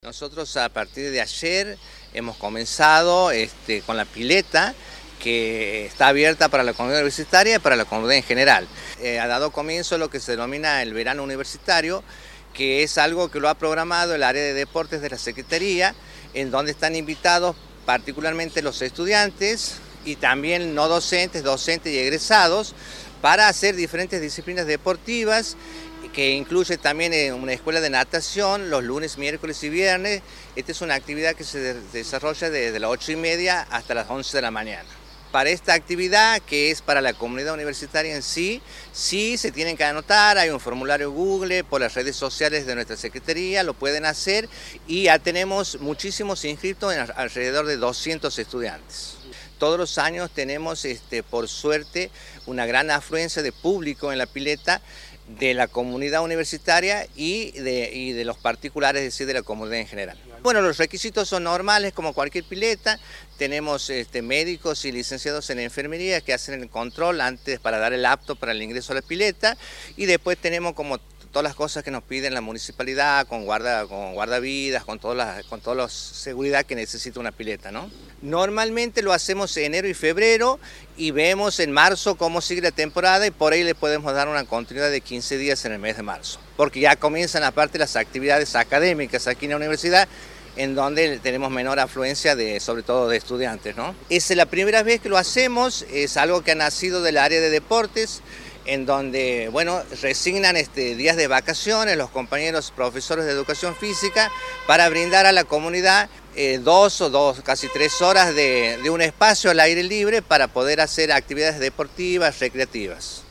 Nosotros a partir de ayer hemos comenzado con la pileta que está abierta para la comunidad universitaria y para la comunidad en general. Ha dado comienzo lo que se denomina el verano universitario, que es algo que lo ha programado el área de deportes de la Secretaría, en donde están invitados particularmente los estudiantes y también no docentes, docentes y egresados, para hacer diferentes disciplinas deportivas, que incluye también una escuela de natación los lunes, miércoles y viernes. Esta es una actividad que se desarrolla desde las 8:30 hasta las 11 de la mañana. Para esta actividad, que es para la comunidad universitaria en sí, se tienen que anotar, hay un formulario Google, por las redes sociales de nuestra Secretaría, lo pueden hacer y ya tenemos muchísimos inscritos, alrededor de 200 estudiantes. Todos los años tenemos, por suerte, una gran afluencia de público en la pileta, de la comunidad universitaria y de los particulares, es decir, de la comunidad en general. Bueno, los requisitos son normales como cualquier pileta. Tenemos médicos y licenciados en enfermería que hacen el control antes para dar el apto para el ingreso a la pileta, y después tenemos como todas las cosas que nos piden la municipalidad, con guardavidas, con toda la seguridad que necesita una pileta, ¿no? Normalmente lo hacemos en enero y febrero y vemos en marzo cómo sigue la temporada, y por ahí le podemos dar una continuidad de 15 días en el mes de marzo, porque ya comienzan aparte las actividades académicas aquí en la universidad, en donde tenemos menor afluencia sobre todo de estudiantes, ¿no? Es la primera vez que lo hacemos, es algo que ha nacido del área de deportes, en donde, bueno, resignan días de vacaciones los compañeros profesores de educación física para brindar a la comunidad casi 3 horas de un espacio al aire libre para poder hacer actividades deportivas, recreativas.